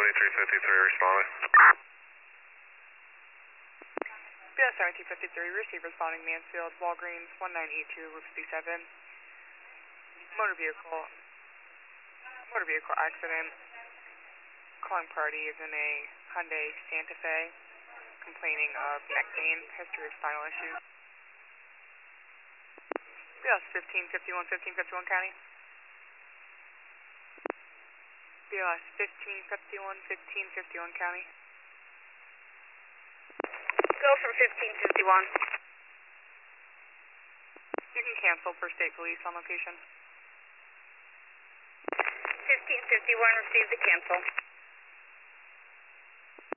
7353 responding. BS 1753, receive responding Mansfield, Walgreens, 1982, Route 57. Motor vehicle accident. Calling party is in a Hyundai Santa Fe, complaining of neck pain, history of spinal issues. BS 1551 County. BS 1551 County. Go from 1551. You can cancel for state police on location. 1551, receive the cancel.